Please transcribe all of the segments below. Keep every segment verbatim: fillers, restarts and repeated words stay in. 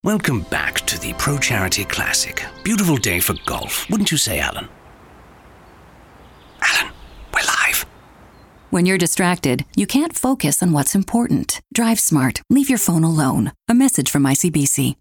Welcome back to the Pro Charity Classic. Beautiful day for golf, wouldn't you say, Alan? Alan, we're live. When you're distracted, you can't focus on what's important. Drive smart. Leave your phone alone. A message from I C B C.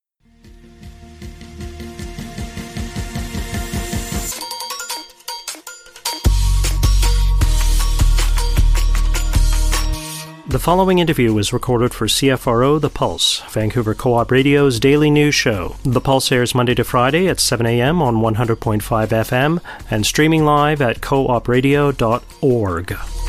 The following interview was recorded for C F R O The Pulse, Vancouver Co-op Radio's daily news show. The Pulse airs Monday to Friday at seven a.m. on one hundred point five F M and streaming live at co op radio dot org.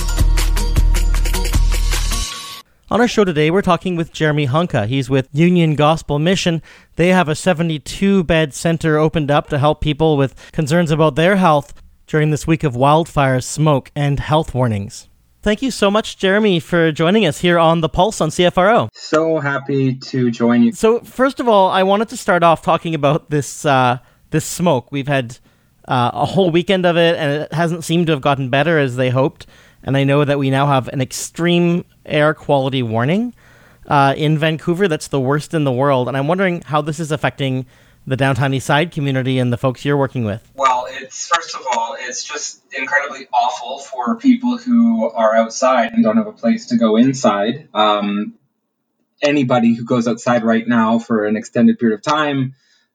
On our show today, we're talking with Jeremy Hunka. He's with Union Gospel Mission. They have a seventy-two bed center opened up to help people with concerns about their health during this week of wildfire, smoke, and health warnings. Thank you so much, Jeremy, for joining us here on The Pulse on C F R O. So happy to join you. So, first of all, I wanted to start off talking about this uh, this smoke. We've had uh, a whole weekend of it, and it hasn't seemed to have gotten better as they hoped. And I know that we now have an extreme air quality warning uh, in Vancouver that's the worst in the world. And I'm wondering how this is affecting the Downtown Eastside community and the folks you're working with. Well, it's first of all, it's just incredibly awful for people who are outside and don't have a place to go inside. Um, anybody who goes outside right now for an extended period of time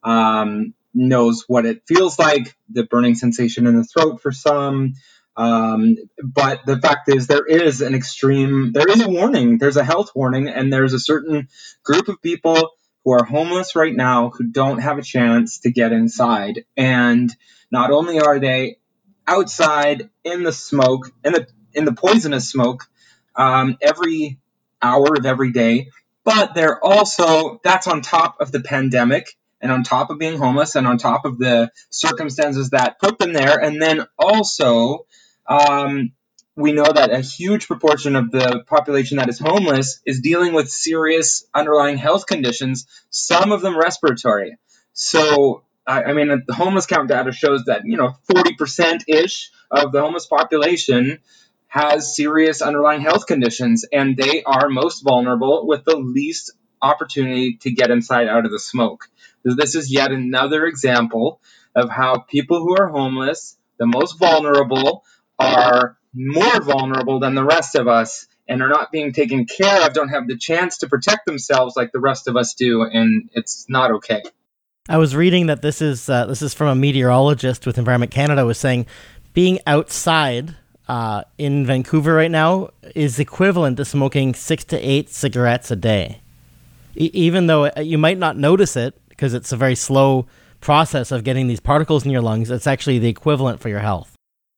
um, knows what it feels like, the burning sensation in the throat for some. Um, but the fact is there is an extreme, there is a warning, there's a health warning, and there's a certain group of people who are homeless right now who don't have a chance to get inside. And not only are they outside in the smoke, in the in the poisonous smoke, um, every hour of every day, but they're also, that's on top of the pandemic and on top of being homeless and on top of the circumstances that put them there. And then also, um, we know that a huge proportion of the population that is homeless is dealing with serious underlying health conditions, some of them respiratory. So, I, I mean, the homeless count data shows that, you know, forty percent-ish of the homeless population has serious underlying health conditions, and they are most vulnerable with the least opportunity to get inside out of the smoke. So this is yet another example of how people who are homeless, the most vulnerable, are more vulnerable than the rest of us and are not being taken care of, don't have the chance to protect themselves like the rest of us do, and it's not okay. I was reading that this is uh, this is from a meteorologist with Environment Canada, was saying being outside uh, in Vancouver right now is equivalent to smoking six to eight cigarettes a day. E- even though you might not notice it because it's a very slow process of getting these particles in your lungs, it's actually the equivalent for your health.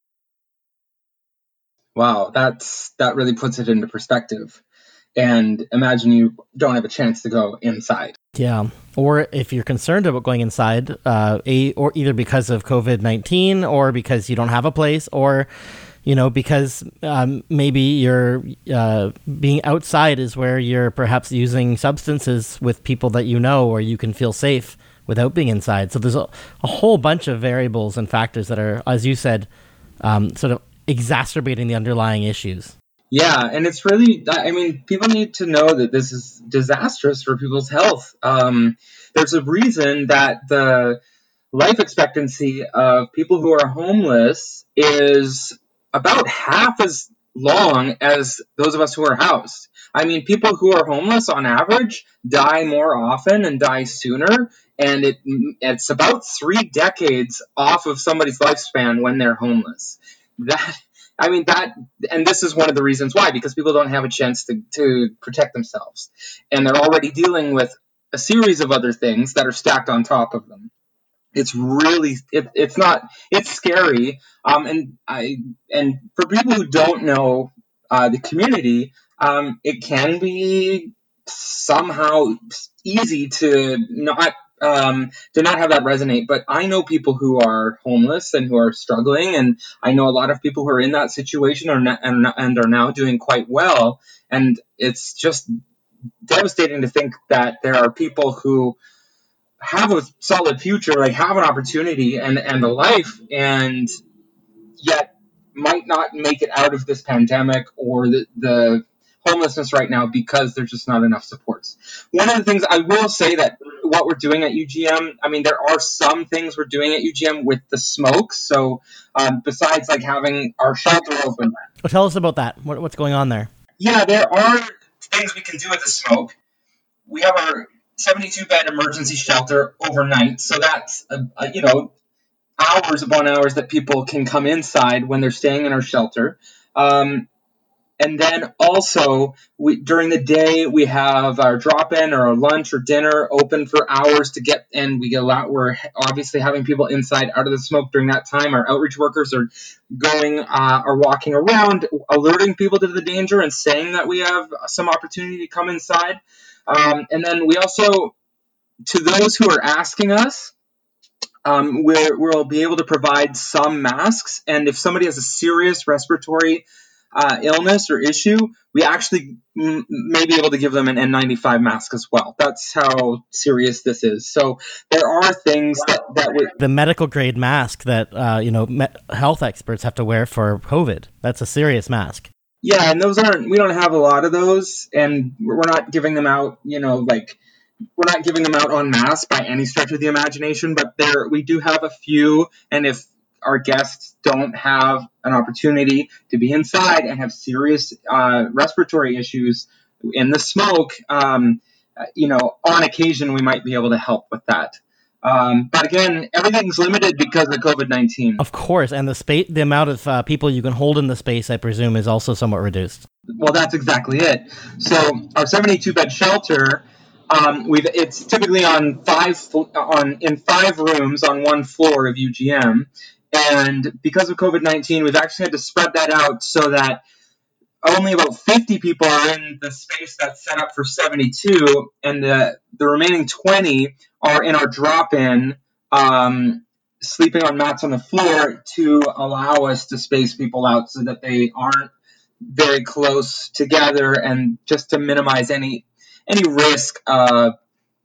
Wow, that's that really puts it into perspective. And imagine you don't have a chance to go inside. Yeah, or if you're concerned about going inside, uh, a, or either because of covid nineteen or because you don't have a place, or you know because um, maybe you're uh, being outside is where you're perhaps using substances with people that you know, or you can feel safe without being inside. So there's a, a whole bunch of variables and factors that are, as you said, um, sort of exacerbating the underlying issues. Yeah, and it's really, I mean, people need to know that this is disastrous for people's health. Um, there's a reason that the life expectancy of people who are homeless is about half as long as those of us who are housed. I mean, people who are homeless on average die more often and die sooner, and it it's about three decades off of somebody's lifespan when they're homeless. That, I mean, that, and this is one of the reasons why, because people don't have a chance to, to protect themselves. And they're already dealing with a series of other things that are stacked on top of them. It's really, it, it's not, it's scary. Um, and I, and for people who don't know uh, the community, um, it can be somehow easy to not Um, to not have that resonate. But I know people who are homeless and who are struggling, and I know a lot of people who are in that situation are not, and, and are now doing quite well. And it's just devastating to think that there are people who have a solid future, like have an opportunity and, and a life, and yet might not make it out of this pandemic or the, the homelessness right now because there's just not enough supports. One of the things I will say that what we're doing at U G M, I mean, there are some things we're doing at U G M with the smoke. So um, besides like having our shelter open. Well, tell us about that. What, what's going on there? Yeah, there are things we can do with the smoke. We have our seventy-two bed emergency shelter overnight. So that's, uh, uh, you know, hours upon hours that people can come inside when they're staying in our shelter. Um, And then also, we, during the day, we have our drop-in or our lunch or dinner open for hours to get, and we get a lot. We're obviously having people inside out of the smoke during that time. Our outreach workers are going, uh, are walking around, alerting people to the danger and saying that we have some opportunity to come inside. Um, and then we also, to those who are asking us, um, we're, we'll be able to provide some masks. And if somebody has a serious respiratory Uh, illness or issue, we actually m- may be able to give them an N ninety-five mask as well. That's how serious this is. So there are things that, that we... The medical grade mask that, uh, you know, me- health experts have to wear for COVID. That's a serious mask. Yeah, and those aren't, we don't have a lot of those, and we're not giving them out, you know, like, we're not giving them out en masse by any stretch of the imagination, but there, we do have a few, and if our guests don't have an opportunity to be inside and have serious uh, respiratory issues in the smoke, um, you know, on occasion we might be able to help with that. Um, but again, everything's limited because of COVID nineteen. Of course, and the space, the amount of uh, people you can hold in the space, I presume, is also somewhat reduced. Well, that's exactly it. So our seventy-two bed shelter, um, we've it's typically on five on in five rooms on one floor of U G M. And because of COVID nineteen, we've actually had to spread that out so that only about fifty people are in the space that's set up for seventy-two, and the, the remaining twenty are in our drop-in, um, sleeping on mats on the floor to allow us to space people out so that they aren't very close together and just to minimize any any risk of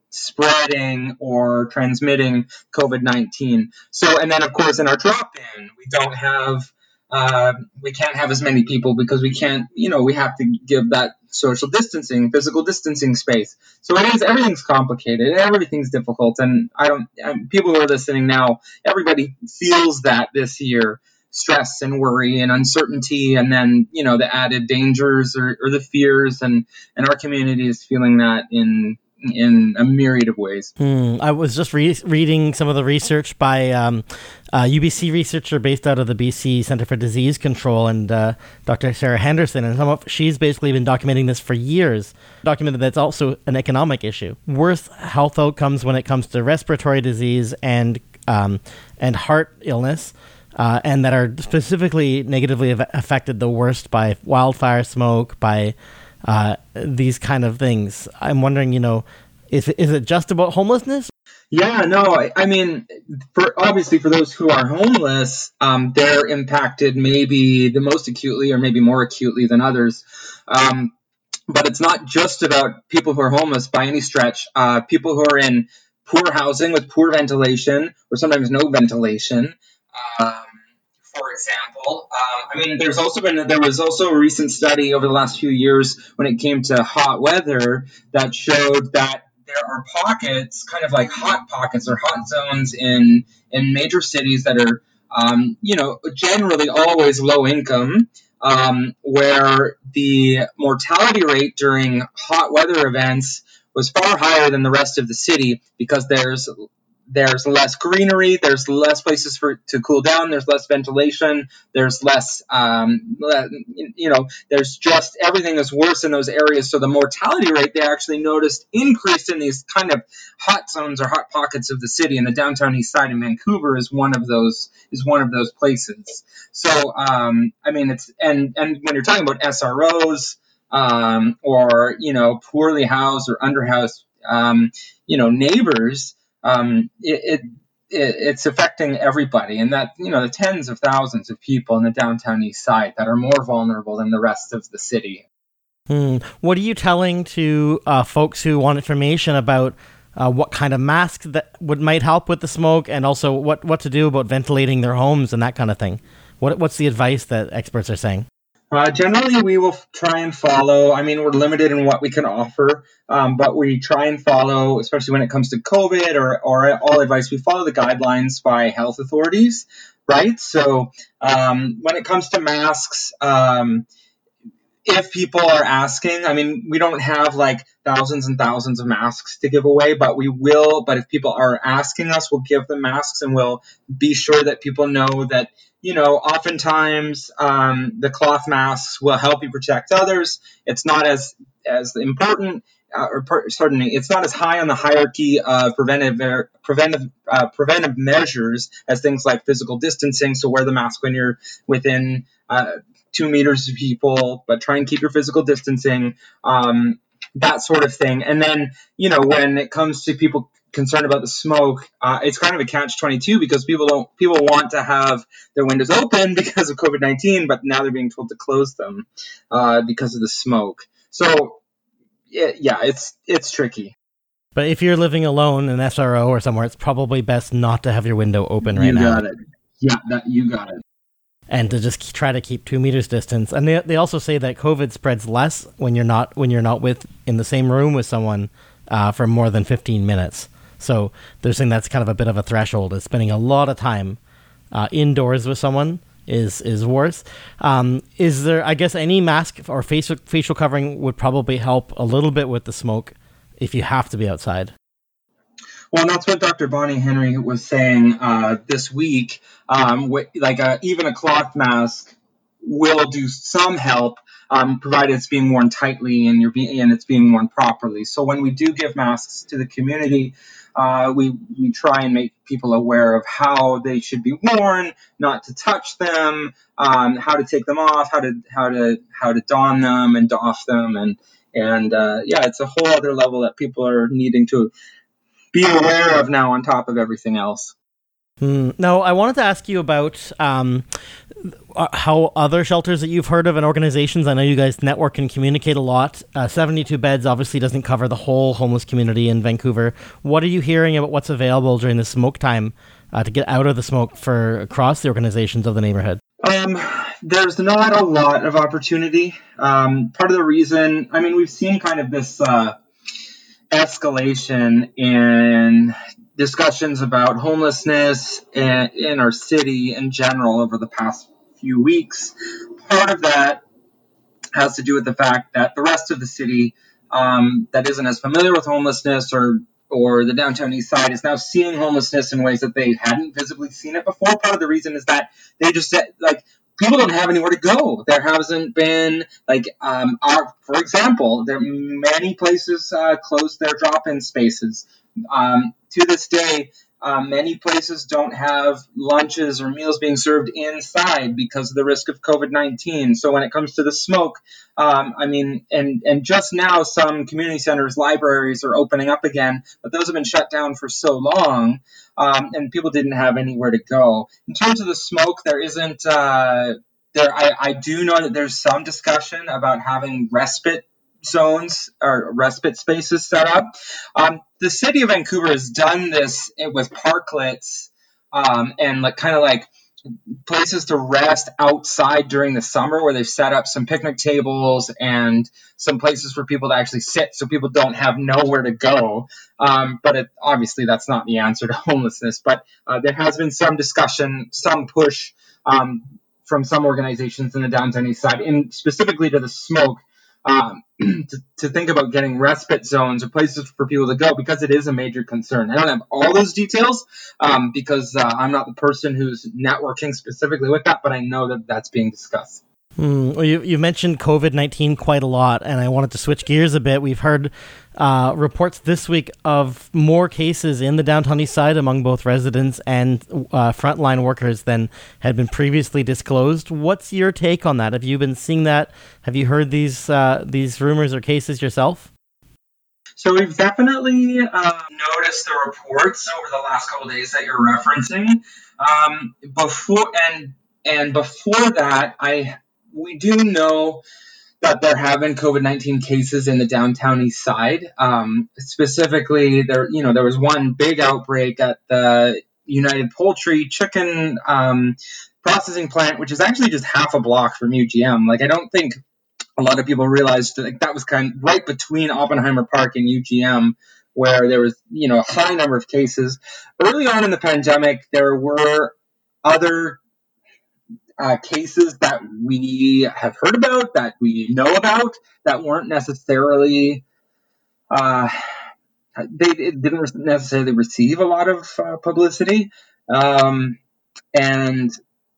spreading or transmitting COVID nineteen. So, and then of course in our drop-in, we don't have, uh, we can't have as many people because we can't, you know, we have to give that social distancing, physical distancing space. So it is, everything's complicated, everything's difficult. And I don't, um, people who are listening now, everybody feels that this year, stress and worry and uncertainty, and then, you know, the added dangers or, or the fears, and, and our community is feeling that in in a myriad of ways. Hmm. I was just re- reading some of the research by um, a U B C researcher based out of the B C Centre for Disease Control, and uh, Doctor Sarah Henderson, and some of, she's basically been documenting this for years, documented that's also an economic issue. Worse health outcomes when it comes to respiratory disease and um, and heart illness, uh, and that are specifically negatively affected the worst by wildfire smoke, by Uh, these kind of things. I'm wondering, you know, is it, is it just about homelessness? Yeah, no, I, I mean, for obviously for those who are homeless, um, they're impacted maybe the most acutely or maybe more acutely than others. Um, but it's not just about people who are homeless by any stretch. Uh, people who are in poor housing with poor ventilation or sometimes no ventilation. Um, For example, um, I mean, there's also been there was also a recent study over the last few years when it came to hot weather that showed that there are pockets, kind of like hot pockets or hot zones in in major cities that are, um, you know, generally always low income, um, where the mortality rate during hot weather events was far higher than the rest of the city because there's There's less greenery, there's less places for to cool down, there's less ventilation, there's less, um, le- you know, there's just everything is worse in those areas. So the mortality rate they actually noticed increased in these kind of hot zones or hot pockets of the city. And the downtown east side in Vancouver is one of those is one of those places. So um, I mean, it's and and when you're talking about S R Os um, or you know poorly housed or underhoused, um, you know neighbors. Um, it, it, it it's affecting everybody, and that you know the tens of thousands of people in the downtown east side that are more vulnerable than the rest of the city. Hmm. What are you telling to uh, folks who want information about uh, what kind of masks that would might help with the smoke, and also what, what to do about ventilating their homes and that kind of thing? What what's the advice that experts are saying? Uh, generally, we will try and follow. I mean, we're limited in what we can offer, um, but we try and follow, especially when it comes to COVID or, or all advice, we follow the guidelines by health authorities, right? So um, when it comes to masks, um, if people are asking, I mean, we don't have like thousands and thousands of masks to give away, but we will. But if people are asking us, we'll give them masks, and we'll be sure that people know that, you know, oftentimes um, the cloth masks will help you protect others. It's not as as important, uh, or per, certainly, it's not as high on the hierarchy of preventive preventive uh, preventive measures as things like physical distancing. So wear the mask when you're within Uh, two meters of people, but try and keep your physical distancing, um, that sort of thing. And then, you know, when it comes to people concerned about the smoke, uh, it's kind of a catch twenty-two because people don't, people want to have their windows open because of COVID nineteen, but now they're being told to close them uh, because of the smoke. So, yeah, yeah, it's it's tricky. But if you're living alone in S R O or somewhere, it's probably best not to have your window open right you now. You got it. Yeah, that, you got it. And to just try to keep two meters distance. And they they also say that COVID spreads less when you're not when you're not with in the same room with someone uh, for more than fifteen minutes. So they're saying that's kind of a bit of a threshold. Is spending a lot of time uh, indoors with someone is is worse. Um, is there? I guess any mask or facial facial covering would probably help a little bit with the smoke if you have to be outside. Well, and that's what Doctor Bonnie Henry was saying uh, this week. Um, wh- like a, even a cloth mask will do some help, um, provided it's being worn tightly and you're being and it's being worn properly. So when we do give masks to the community, uh, we we try and make people aware of how they should be worn, not to touch them, um, how to take them off, how to how to how to don them and doff them, and and uh, yeah, it's a whole other level that people are needing to be aware of now on top of everything else. Hmm. Now, I wanted to ask you about um, how other shelters that you've heard of and organizations, I know you guys network and communicate a lot. Uh, seventy-two beds obviously doesn't cover the whole homeless community in Vancouver. What are you hearing about what's available during the smoke time uh, to get out of the smoke for across the organizations of the neighborhood? Um, there's not a lot of opportunity. Um, part of the reason, I mean, we've seen kind of this uh, escalation in discussions about homelessness in, in our city in general over the past few weeks. Part of that has to do with the fact that the rest of the city um, that isn't as familiar with homelessness or or the downtown east side is now seeing homelessness in ways that they hadn't visibly seen it before. Part of the reason is that they just like people don't have anywhere to go. There hasn't been like um, our, for example, there many places uh, closed their drop-in spaces. Um, to this day, uh, many places don't have lunches or meals being served inside because of the risk of COVID nineteen. So when it comes to the smoke, um, I mean, and, and just now some community centers, libraries are opening up again, but those have been shut down for so long, um, and people didn't have anywhere to go. In terms of the smoke, there isn't, uh, there. I, I do know that there's some discussion about having respite zones or respite spaces set up. Um, the city of Vancouver has done this with parklets um, and like kind of like places to rest outside during the summer, where they've set up some picnic tables and some places for people to actually sit, so people don't have nowhere to go. Um, but it, obviously, that's not the answer to homelessness. But uh, there has been some discussion, some push um, from some organizations in the downtown east side, and specifically to the smoke. Um, to, to think about getting respite zones or places for people to go, because it is a major concern. I don't have all those details um, because uh, I'm not the person who's networking specifically with that, but I know that that's being discussed. Hmm. Well, you, you mentioned COVID nineteen quite a lot, and I wanted to switch gears a bit. We've heard uh, reports this week of more cases in the downtown east side among both residents and uh, frontline workers than had been previously disclosed. What's your take on that? Have you been seeing that? Have you heard these uh, these rumors or cases yourself? So we've definitely uh, noticed the reports over the last couple of days that you're referencing. Um, before and and before that, I we do know that there have been COVID nineteen cases in the downtown east side. Um, specifically, there you know there was one big outbreak at the United Poultry Chicken um, processing plant, which is actually just half a block from U G M. Like, I don't think a lot of people realized that, like, that was kind of right between Oppenheimer Park and U G M, where there was, you know, a high number of cases. Early on in the pandemic, there were other uh, cases that we have heard about, that we know about, that weren't necessarily, uh, they didn't necessarily receive a lot of uh, publicity. Um, and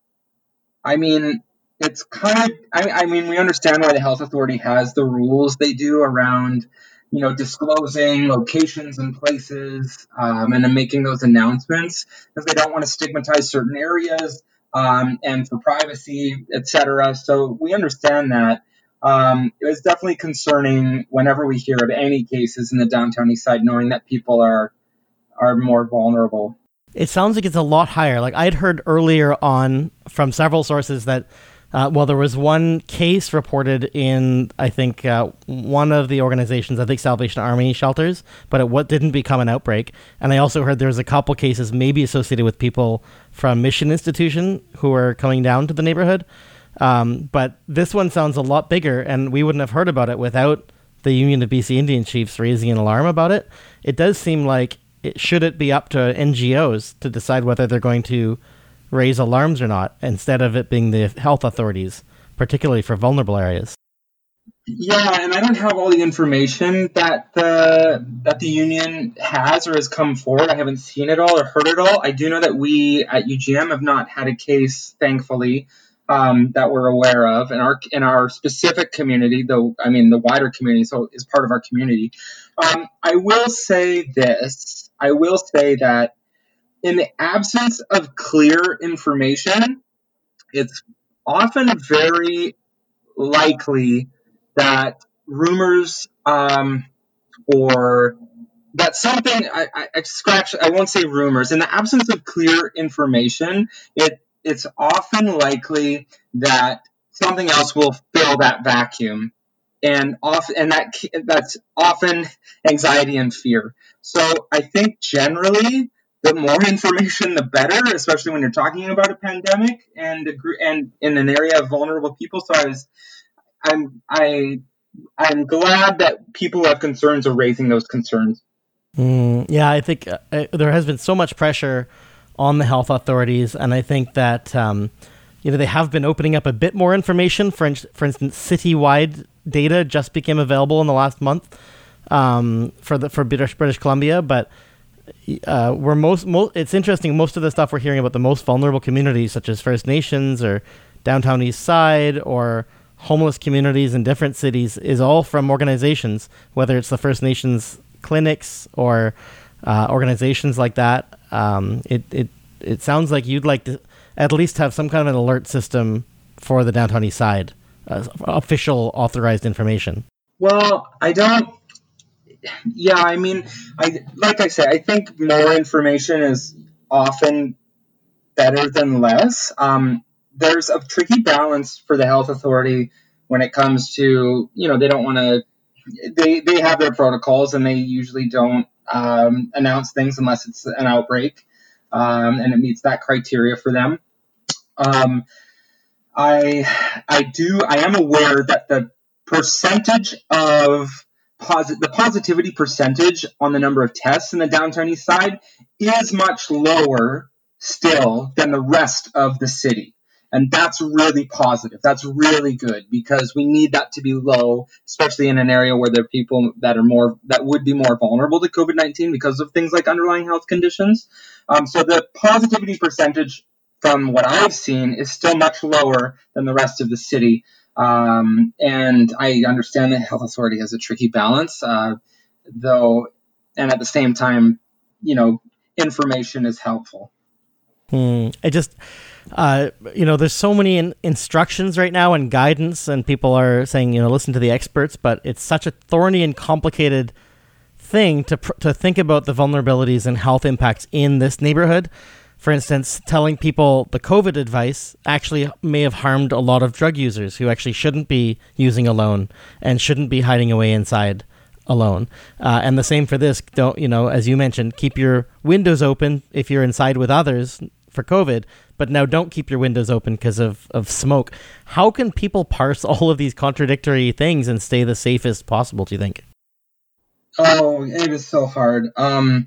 I mean, it's kind of, I, I mean, we understand why the health authority has the rules they do around, you know, disclosing locations and places, um, and then making those announcements, because they don't want to stigmatize certain areas, um, and for privacy, et cetera. So we understand that. Um, it was definitely concerning whenever we hear of any cases in the downtown east side, knowing that people are are more vulnerable. It sounds like it's a lot higher. Like, I'd heard earlier on from several sources that, uh, well, there was one case reported in, I think, uh, one of the organizations, I think Salvation Army shelters, but it what didn't become an outbreak. And I also heard there was a couple cases maybe associated with people from Mission Institution who are coming down to the neighborhood. Um, but this one sounds a lot bigger, and we wouldn't have heard about it without the Union of B C Indian Chiefs raising an alarm about it. It does seem like, it, should it be up to N G Os to decide whether they're going to raise alarms or not, instead of it being the health authorities, particularly for vulnerable areas? Yeah, and I don't have all the information that the that the union has or has come forward. I haven't seen it all or heard it all. I do know that we at U G M have not had a case, thankfully, um, that we're aware of in our in our specific community. Though, I mean, the wider community, so is part of our community. Um, I will say this. I will say that in the absence of clear information, it's often very likely that rumors, um, or that something, I, I, I scratch, I won't say rumors. In the absence of clear information, it it's often likely that something else will fill that vacuum. And off, and that that's often anxiety and fear. So I think generally, the more information, the better, especially when you're talking about a pandemic and a, and in an area of vulnerable people. So I was, I'm I I'm glad that people who have concerns are raising those concerns. Mm, yeah, I think uh, there has been so much pressure on the health authorities, and I think that um, you know, they have been opening up a bit more information. For in- for instance, citywide data just became available in the last month um, for the for British British Columbia, but uh, we're most, most it's interesting. Most of the stuff we're hearing about the most vulnerable communities, such as First Nations or downtown East Side or homeless communities in different cities, is all from organizations, whether it's the First Nations clinics or uh, organizations like that. Um, it it it sounds like you'd like to at least have some kind of an alert system for the downtown East Side, uh, official authorized information. Well, I don't. Yeah, I mean, I like I said, I think more information is often better than less. Um, there's a tricky balance for the health authority when it comes to, you know, they don't want to. They they have their protocols, and they usually don't um, announce things unless it's an outbreak, um, and it meets that criteria for them. Um, I I do I am aware that the percentage of posit- the positivity percentage on the number of tests in the downtown east side is much lower still than the rest of the city. And that's really positive. That's really good, because we need that to be low, especially in an area where there are people that are more that would be more vulnerable to COVID nineteen because of things like underlying health conditions. Um, so the positivity percentage, from what I've seen, is still much lower than the rest of the city. Um, and I understand the health authority has a tricky balance, uh, though, and at the same time, you know, information is helpful. Hmm. I just, uh, you know, there's so many in- instructions right now and guidance, and people are saying, you know, listen to the experts, but it's such a thorny and complicated thing to pr- to think about the vulnerabilities and health impacts in this neighborhood. For instance, telling people the COVID advice actually may have harmed a lot of drug users who actually shouldn't be using alone and shouldn't be hiding away inside alone. Uh, and the same for this. Don't, you know, as you mentioned, keep your windows open if you're inside with others, for COVID, but now don't keep your windows open because of, of smoke. How can people parse all of these contradictory things and stay the safest possible, do you think? Oh, it is so hard. Um,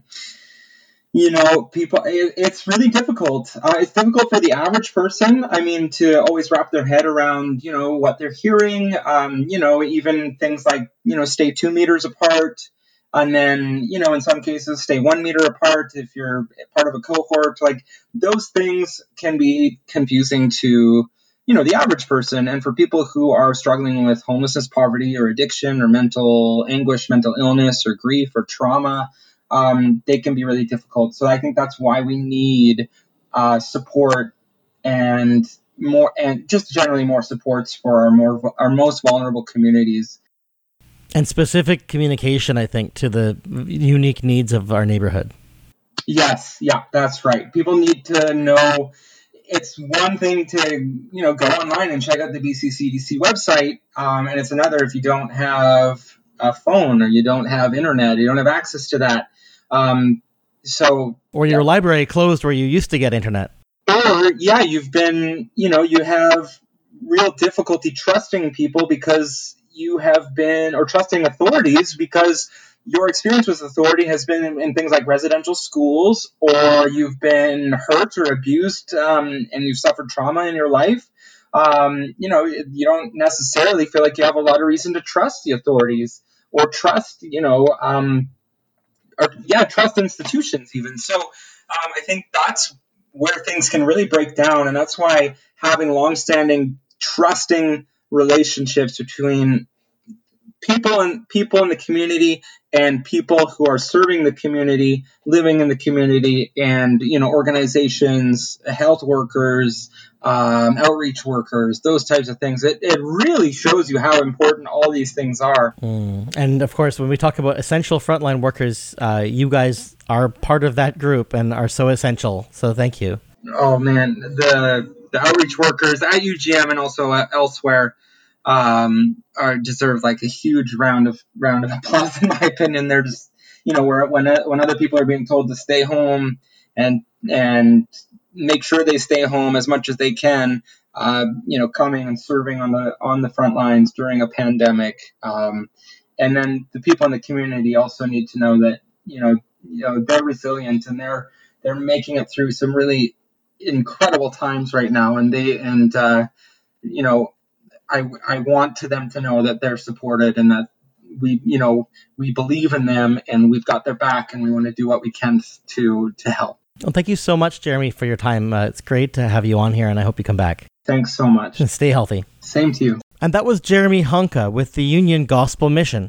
you know, people, it, it's really difficult. Uh, it's difficult for the average person, I mean, to always wrap their head around, you know, what they're hearing, um, you know, even things like, you know, stay two meters apart. And then, you know, in some cases, stay one meter apart if you're part of a cohort. Like, those things can be confusing to, you know, the average person. And for people who are struggling with homelessness, poverty, or addiction, or mental anguish, mental illness, or grief, or trauma, um, they can be really difficult. So I think that's why we need uh, support and more, and just generally more supports for our more our most vulnerable communities. And specific communication, I think, to the unique needs of our neighborhood. Yes, yeah, that's right. People need to know. It's one thing to, you know, go online and check out the B C C D C website, um, and it's another if you don't have a phone or you don't have internet, you don't have access to that. Um, so, or your yeah. library closed where you used to get internet. Or, yeah, you've been, you know, you have real difficulty trusting people because you have been, or trusting authorities because your experience with authority has been in, in things like residential schools, or you've been hurt or abused, um, and you've suffered trauma in your life. Um, you know, you don't necessarily feel like you have a lot of reason to trust the authorities or trust, you know, um, or yeah, trust institutions even. So um, I think that's where things can really break down. And that's why having longstanding, trusting relationships between people and people in the community and people who are serving the community, living in the community, and, you know, organizations, health workers, um, outreach workers, those types of things. It, it really shows you how important all these things are. Mm. And of course, when we talk about essential frontline workers, uh, you guys are part of that group and are so essential. So thank you. Oh man, the the outreach workers at U G M and also uh, elsewhere um, are deserve like a huge round of round of applause in my opinion. They're just, you know, where when when other people are being told to stay home and and make sure they stay home as much as they can, uh, you know, coming and serving on the on the front lines during a pandemic, um, and then the people in the community also need to know that, you know, you know they're resilient and they're they're making it through some really incredible times right now, and they and uh, you know I I want to them to know that they're supported and that we you know we believe in them and we've got their back and we want to do what we can to to help. Well, thank you so much, Jeremy, for your time. Uh, it's great to have you on here, and I hope you come back. Thanks so much. And stay healthy. Same to you. And that was Jeremy Honka with the Union Gospel Mission.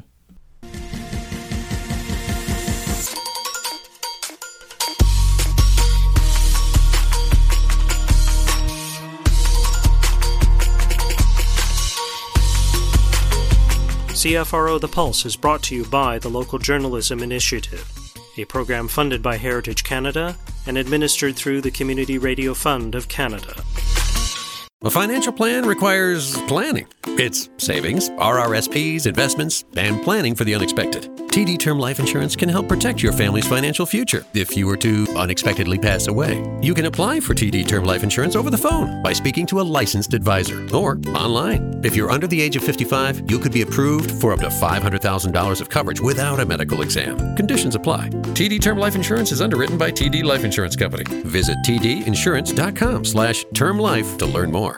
C F R O The Pulse is brought to you by the Local Journalism Initiative, a program funded by Heritage Canada and administered through the Community Radio Fund of Canada. A financial plan requires planning. It's savings, R R S Ps, investments, and planning for the unexpected. T D Term Life Insurance can help protect your family's financial future if you were to unexpectedly pass away. You can apply for T D Term Life Insurance over the phone by speaking to a licensed advisor or online. If you're under the age of fifty-five, you could be approved for up to five hundred thousand dollars of coverage without a medical exam. Conditions apply. T D Term Life Insurance is underwritten by T D Life Insurance Company. Visit tdinsurance.com slash term life to learn more.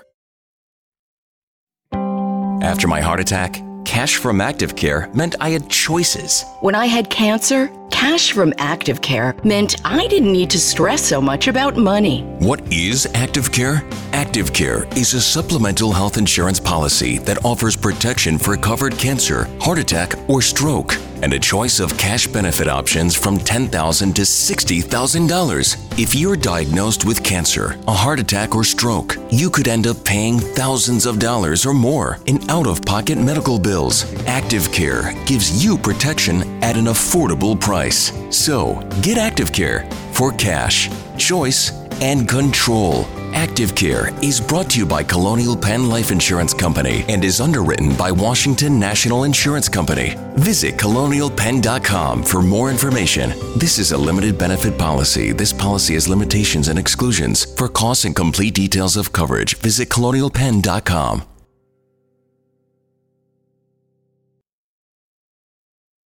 After my heart attack, cash from ActiveCare meant I had choices. When I had cancer, cash from ActiveCare meant I didn't need to stress so much about money. What is ActiveCare? ActiveCare is a supplemental health insurance policy that offers protection for covered cancer, heart attack, or stroke, and a choice of cash benefit options from ten thousand dollars to sixty thousand dollars. If you're diagnosed with cancer, a heart attack, or stroke, you could end up paying thousands of dollars or more in out-of-pocket medical bills. ActiveCare gives you protection at an affordable price. So, get ActiveCare for cash, choice, and control. Active Care is brought to you by Colonial Penn Life Insurance Company and is underwritten by Washington National Insurance Company. Visit colonial penn dot com for more information. This is a limited benefit policy. This policy has limitations and exclusions. For costs and complete details of coverage, visit colonial penn dot com.